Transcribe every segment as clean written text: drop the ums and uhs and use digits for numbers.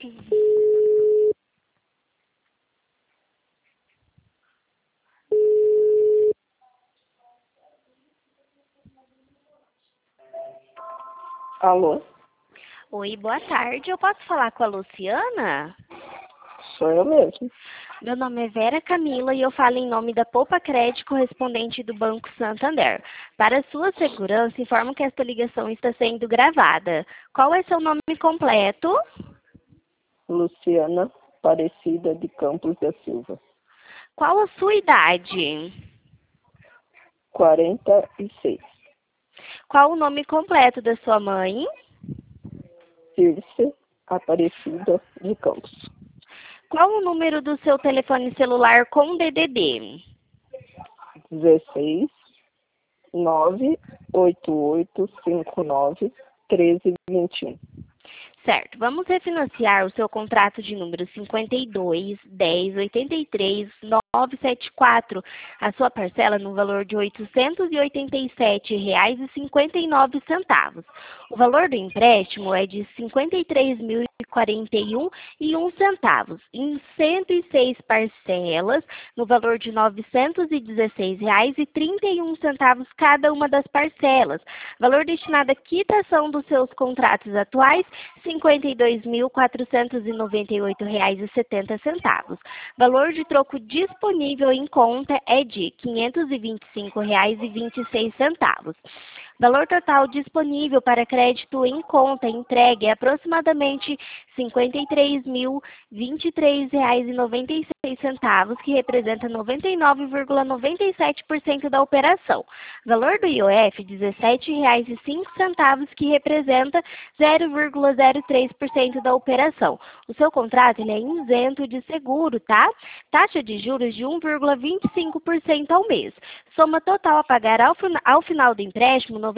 Alô? Oi, boa tarde. Eu posso falar com a Luciana? Sou eu mesmo. Meu nome é Vera Camila e eu falo em nome da Poupa Crédito correspondente do Banco Santander. Para sua segurança, informo que esta ligação está sendo gravada. Qual é seu nome completo? Luciana Aparecida de Campos da Silva. Qual a sua idade? 46. Qual o nome completo da sua mãe? Circe Aparecida de Campos. Qual o número do seu telefone celular com DDD? 16 98859 1321. Certo, vamos refinanciar o seu contrato de número 52.10.83.974, a sua parcela no valor de R$ 887,59. O valor do empréstimo é de R$ 53.041,01, em 106 parcelas, no valor de R$ 916,31 cada uma das parcelas. Valor destinado à quitação dos seus contratos atuais, R$ 52.498,70. Valor de troco disponível em conta é de R$ 525,26. Valor total disponível para crédito em conta entregue é aproximadamente R$ 53.023,96, que representa 99,97% da operação. Valor do IOF, R$ 17,05, que representa 0,03% da operação. O seu contrato ele é isento de seguro, tá? Taxa de juros de 1,25% ao mês. Soma total a pagar ao final do empréstimo, R$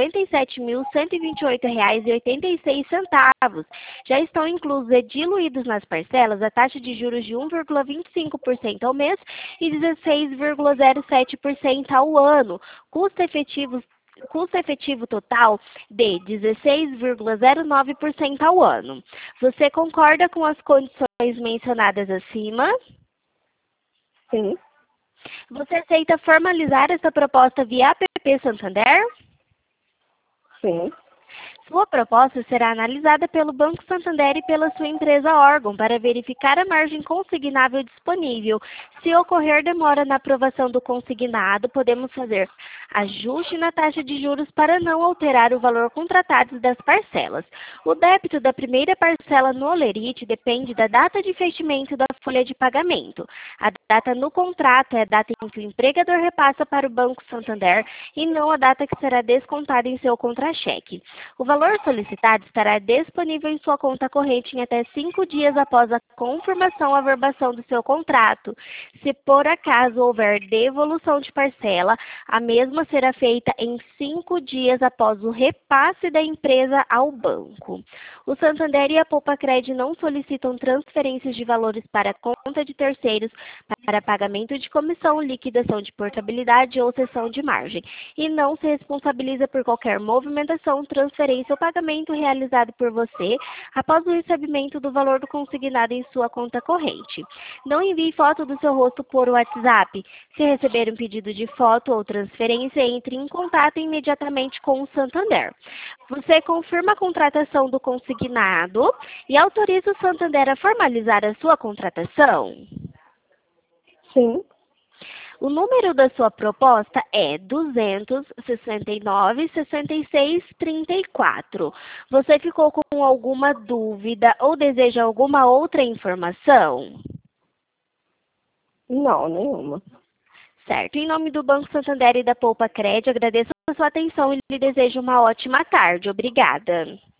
97.128,86. Já estão inclusos e diluídos nas parcelas a taxa de juros de 1,25% ao mês e 16,07% ao ano. Custo efetivo total de 16,09% ao ano. Você concorda com as condições mencionadas acima? Sim. Você aceita formalizar essa proposta via APP Santander? Sim. Sua proposta será analisada pelo Banco Santander e pela sua empresa órgão para verificar a margem consignável disponível. Se ocorrer demora na aprovação do consignado, podemos fazer ajuste na taxa de juros para não alterar o valor contratado das parcelas. O débito da primeira parcela no holerite depende da data de fechamento da folha de pagamento. A data no contrato é a data em que o empregador repassa para o Banco Santander e não a data que será descontada em seu contra-cheque. O valor solicitado estará disponível em sua conta corrente em até 5 dias após a confirmação ou averbação do seu contrato. Se por acaso houver devolução de parcela, a mesma será feita em 5 dias após o repasse da empresa ao banco. O Santander e a Poupa Crédito não solicitam transferências de valores para conta de terceiros para pagamento de comissão, liquidação de portabilidade ou cessão de margem, e não se responsabiliza por qualquer movimentação, transferência ou pagamento realizado por você após o recebimento do valor do consignado em sua conta corrente. Não envie foto do seu rosto por WhatsApp. Se receber um pedido de foto ou transferência, entre em contato imediatamente com o Santander. Você confirma a contratação do consignado e autoriza o Santander a formalizar a sua contratação? Sim. O número da sua proposta é 269-66-34. Você ficou com alguma dúvida ou deseja alguma outra informação? Não, nenhuma. Certo. Em nome do Banco Santander e da Poupa Crédito, agradeço a sua atenção e lhe desejo uma ótima tarde. Obrigada.